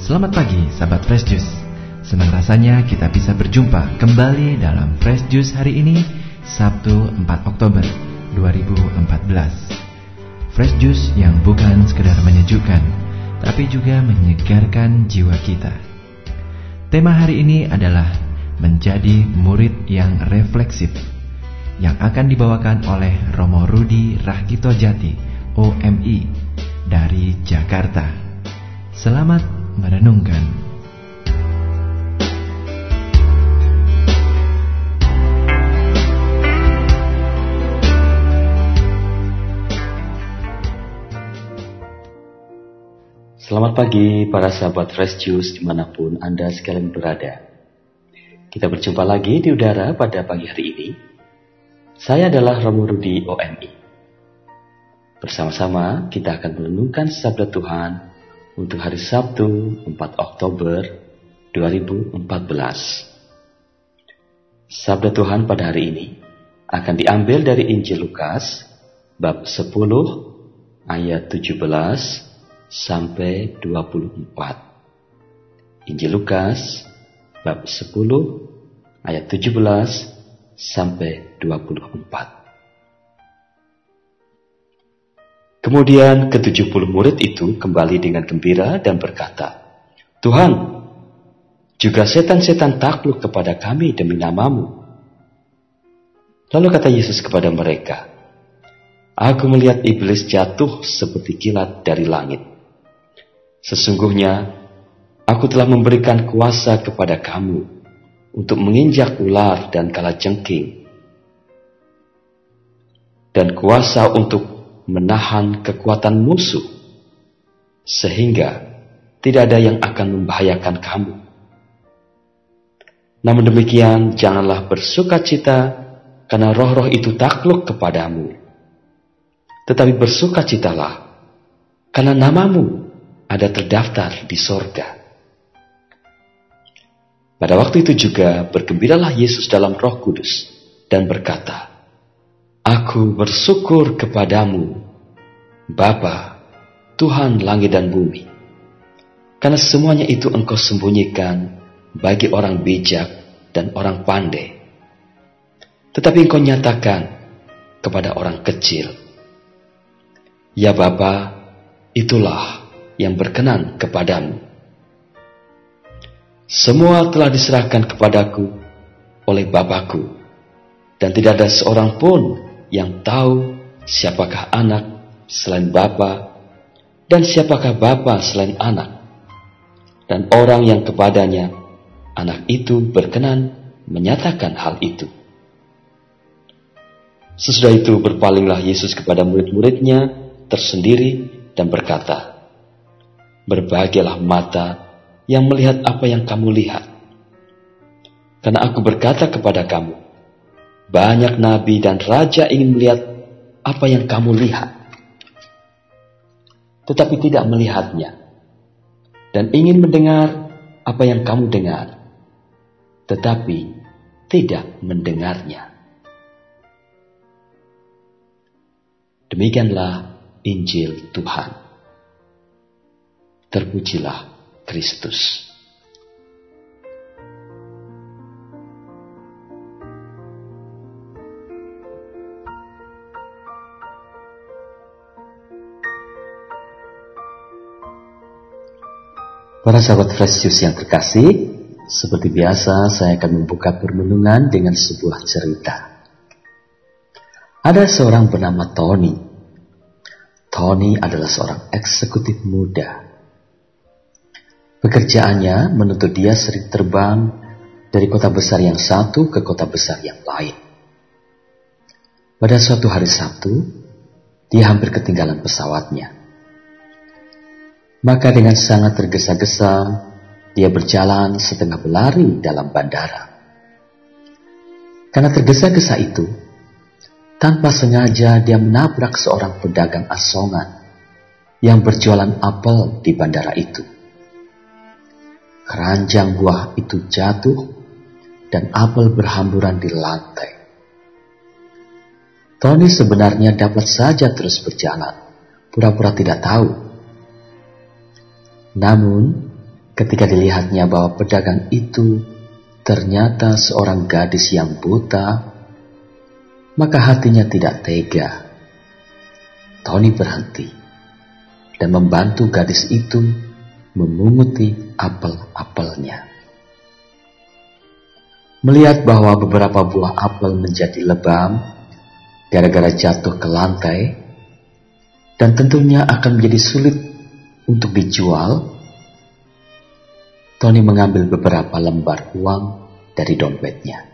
Selamat pagi sahabat Fresh Juice. Senang rasanya kita bisa berjumpa kembali dalam Fresh Juice hari ini, Sabtu 4 Oktober 2014. Fresh Juice yang bukan sekedar menyejukkan, tapi juga menyegarkan jiwa kita. Tema hari ini adalah menjadi murid yang refleksif, yang akan dibawakan oleh Romo Rudi Rahgito Jati, OMI, dari Jakarta. Selamat merenungkan. Selamat pagi para sahabat Fresh Juice dimanapun Anda sekalian berada. Kita berjumpa lagi di udara pada pagi hari ini. Saya adalah Romo Rudi OMI. Bersama-sama kita akan merenungkan sabda Tuhan untuk hari Sabtu 4 Oktober 2014. Sabda Tuhan pada hari ini akan diambil dari Injil Lukas bab 10 ayat 17 sampai 24. Injil Lukas bab 10 ayat 17 sampai 24. Kemudian ke-70 murid itu kembali dengan gembira dan berkata, "Tuhan, juga setan-setan takluk kepada kami demi nama-Mu." Lalu kata Yesus kepada mereka, "Aku melihat iblis jatuh seperti kilat dari langit. Sesungguhnya, aku telah memberikan kuasa kepada kamu untuk menginjak ular dan kalajengking, dan kuasa untuk menahan kekuatan musuh, sehingga tidak ada yang akan membahayakan kamu. Namun demikian, janganlah bersukacita karena roh-roh itu takluk kepadamu, tetapi bersukacitalah karena namamu ada terdaftar di sorga." Pada waktu itu juga bergembiralah Yesus dalam Roh Kudus dan berkata, "Aku bersyukur kepadamu, Bapa, Tuhan langit dan bumi, karena semuanya itu Engkau sembunyikan bagi orang bijak dan orang pandai, tetapi Engkau nyatakan kepada orang kecil. Ya Bapa, itulah yang berkenan kepadamu. Semua telah diserahkan kepadaku oleh Bapakku, dan tidak ada seorang pun yang tahu siapakah anak selain Bapa, dan siapakah Bapa selain anak, dan orang yang kepadanya anak itu berkenan menyatakan hal itu." Sesudah itu berpalinglah Yesus kepada murid-muridnya tersendiri dan berkata, "Berbahagialah mata yang melihat apa yang kamu lihat. Karena aku berkata kepada kamu, banyak nabi dan raja ingin melihat apa yang kamu lihat, tetapi tidak melihatnya, dan ingin mendengar apa yang kamu dengar, tetapi tidak mendengarnya." Demikianlah Injil Tuhan. Terpujilah Kristus. Para sahabat Fresh Juice yang terkasih, seperti biasa saya akan membuka permenungan dengan sebuah cerita. Ada seorang bernama Tony. Tony adalah seorang eksekutif muda. Pekerjaannya menuntut dia sering terbang dari kota besar yang satu ke kota besar yang lain. Pada suatu hari Sabtu, dia hampir ketinggalan pesawatnya. Maka dengan sangat tergesa-gesa, dia berjalan setengah berlari dalam bandara. Karena tergesa-gesa itu, tanpa sengaja dia menabrak seorang pedagang asongan yang berjualan apel di bandara itu. Keranjang buah itu jatuh dan apel berhamburan di lantai. Tony sebenarnya dapat saja terus berjalan, pura-pura tidak tahu. Namun, Ketika dilihatnya bahwa pedagang itu ternyata seorang gadis yang buta, maka hatinya tidak tega. Tony berhenti dan membantu gadis itu memunguti apel-apelnya. Melihat bahwa beberapa buah apel menjadi lebam gara-gara jatuh ke lantai dan tentunya akan menjadi sulit untuk dijual, Tony mengambil beberapa lembar uang dari dompetnya.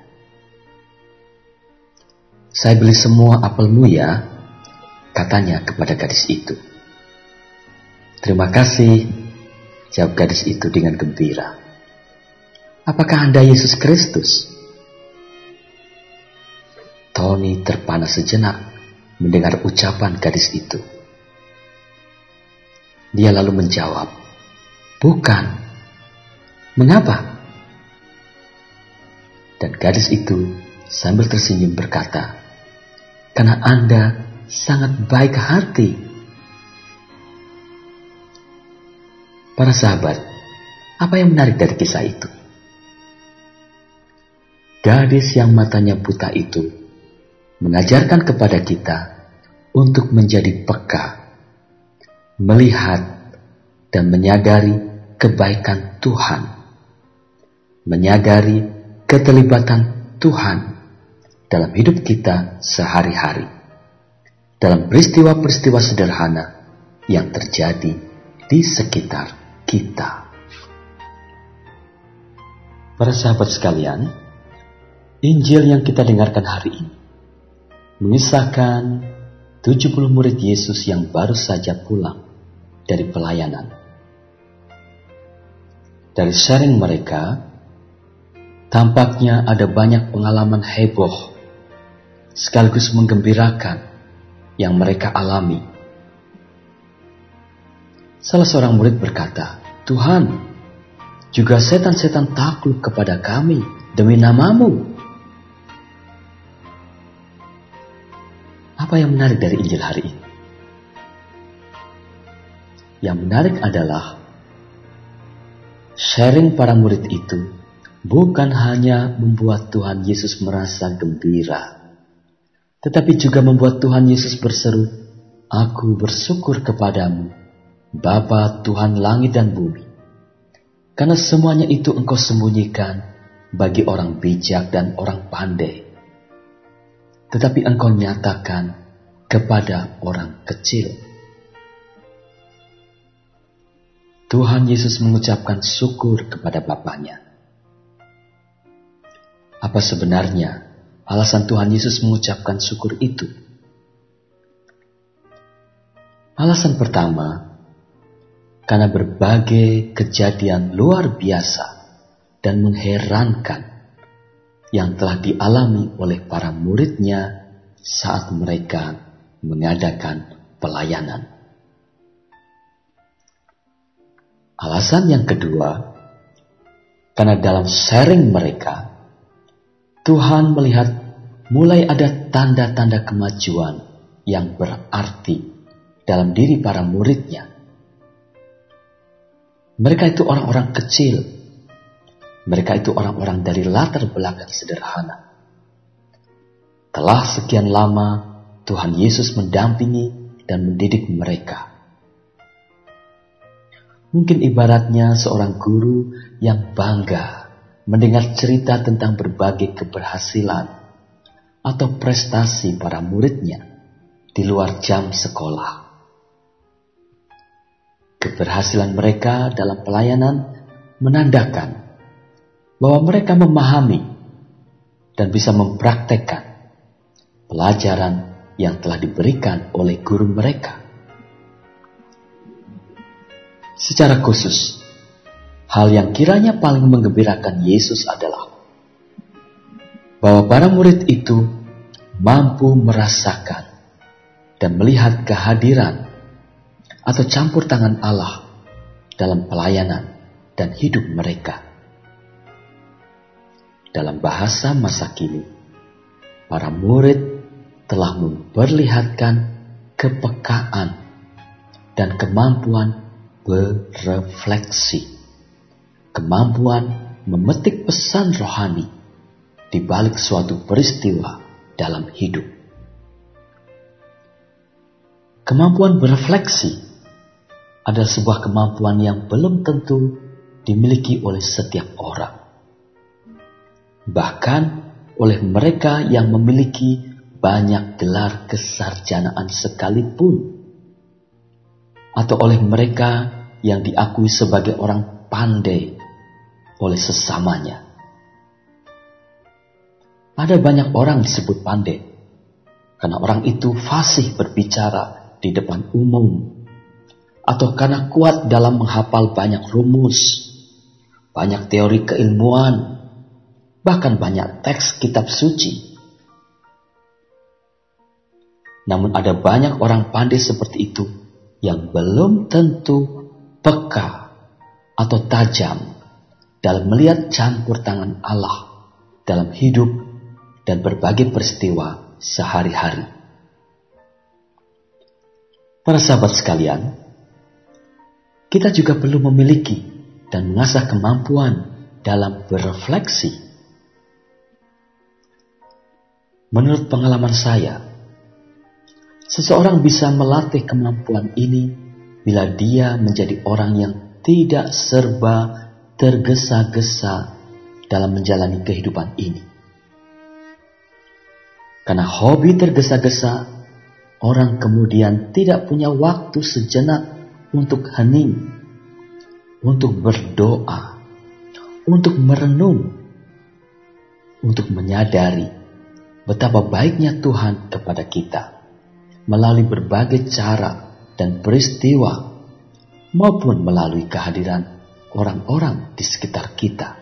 "Saya beli semua apelmu ya," katanya kepada gadis itu. "Terima kasih," jawab gadis itu dengan gembira. "Apakah Anda Yesus Kristus?" Tony terpana sejenak mendengar ucapan gadis itu. Dia lalu menjawab, "Bukan. Mengapa?" Dan gadis itu sambil tersenyum berkata, "Karena Anda sangat baik hati." Para sahabat, apa yang menarik dari kisah itu? Gadis yang matanya buta itu mengajarkan kepada kita untuk menjadi peka, melihat dan menyadari kebaikan Tuhan, menyadari keterlibatan Tuhan dalam hidup kita sehari-hari, dalam peristiwa-peristiwa sederhana yang terjadi di sekitar kita. Para sahabat sekalian, Injil yang kita dengarkan hari ini mengisahkan 70 murid Yesus yang baru saja pulang dari pelayanan. Dari sharing mereka, tampaknya ada banyak pengalaman heboh sekaligus menggembirakan yang mereka alami. Salah seorang murid berkata, "Tuhan, juga setan-setan takluk kepada kami demi nama-Mu." Apa yang menarik dari Injil hari ini? Yang menarik adalah sharing para murid itu bukan hanya membuat Tuhan Yesus merasa gembira, tetapi juga membuat Tuhan Yesus berseru, "Aku bersyukur kepadamu, Bapa Tuhan langit dan bumi, karena semuanya itu Engkau sembunyikan bagi orang bijak dan orang pandai, tetapi Engkau nyatakan kepada orang kecil." Tuhan Yesus mengucapkan syukur kepada Bapanya. Apa sebenarnya alasan Tuhan Yesus mengucapkan syukur itu? Alasan pertama, karena berbagai kejadian luar biasa dan mengherankan yang telah dialami oleh para muridnya saat mereka mengadakan pelayanan. Alasan yang kedua, karena dalam sharing mereka, Tuhan melihat mulai ada tanda-tanda kemajuan yang berarti dalam diri para muridnya. Mereka itu orang-orang kecil. Mereka itu orang-orang dari latar belakang sederhana. Telah sekian lama Tuhan Yesus mendampingi dan mendidik mereka. Mungkin ibaratnya seorang guru yang bangga mendengar cerita tentang berbagai keberhasilan atau prestasi para muridnya di luar jam sekolah. Keberhasilan mereka dalam pelayanan menandakan bahwa mereka memahami dan bisa mempraktekkan pelajaran yang telah diberikan oleh guru mereka. Secara khusus, hal yang kiranya paling menggembirakan Yesus adalah bahwa para murid itu mampu merasakan dan melihat kehadiran atau campur tangan Allah dalam pelayanan dan hidup mereka. Dalam bahasa masa kini, para murid telah memperlihatkan kepekaan dan kemampuan berefleksi kemampuan memetik pesan rohani di balik suatu peristiwa dalam hidup. Kemampuan berefleksi adalah sebuah kemampuan yang belum tentu dimiliki oleh setiap orang. Bahkan oleh mereka yang memiliki banyak gelar kesarjanaan sekalipun, atau oleh mereka yang diakui sebagai orang pandai oleh sesamanya. Ada banyak orang disebut pandai karena orang itu fasih berbicara di depan umum, atau karena kuat dalam menghafal banyak rumus, banyak teori keilmuan, bahkan banyak teks kitab suci. Namun ada banyak orang pandai seperti itu yang belum tentu peka atau tajam dalam melihat campur tangan Allah dalam hidup dan berbagai peristiwa sehari-hari. Para sahabat sekalian, kita juga perlu memiliki dan mengasah kemampuan dalam berefleksi. Menurut pengalaman saya, seseorang bisa melatih kemampuan ini bila dia menjadi orang yang tidak serba tergesa-gesa dalam menjalani kehidupan ini. Karena hobi tergesa-gesa, orang kemudian tidak punya waktu sejenak untuk hening, untuk berdoa, untuk merenung, untuk menyadari betapa baiknya Tuhan kepada kita melalui berbagai cara dan peristiwa, maupun melalui kehadiran orang-orang di sekitar kita.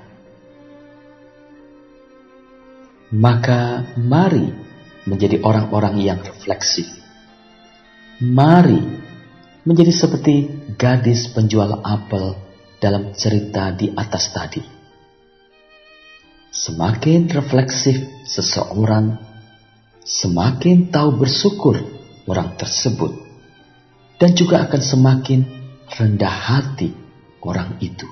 Maka mari menjadi orang-orang yang refleksif. Mari menjadi seperti gadis penjual apel dalam cerita di atas tadi. Semakin refleksif seseorang, semakin tahu bersyukur orang tersebut, dan juga akan semakin rendah hati orang itu.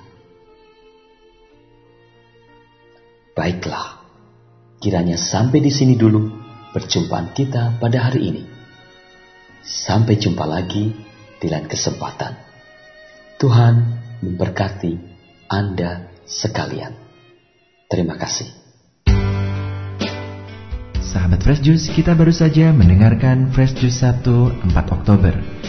Baiklah, kiranya sampai di sini dulu perjumpaan kita pada hari ini. Sampai jumpa lagi di lain kesempatan. Tuhan memberkati Anda sekalian. Terima kasih. Sahabat Fresh Juice, kita baru saja mendengarkan Fresh Juice Sabtu 4 Oktober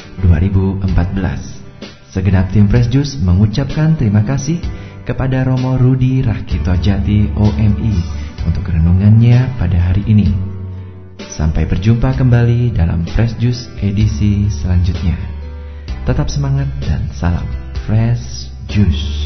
2014. Segenap tim Fresh Juice mengucapkan terima kasih kepada Romo Rudi Rahkito Jati OMI untuk renungannya pada hari ini. Sampai berjumpa kembali dalam Fresh Juice edisi selanjutnya. Tetap semangat dan salam Fresh Juice.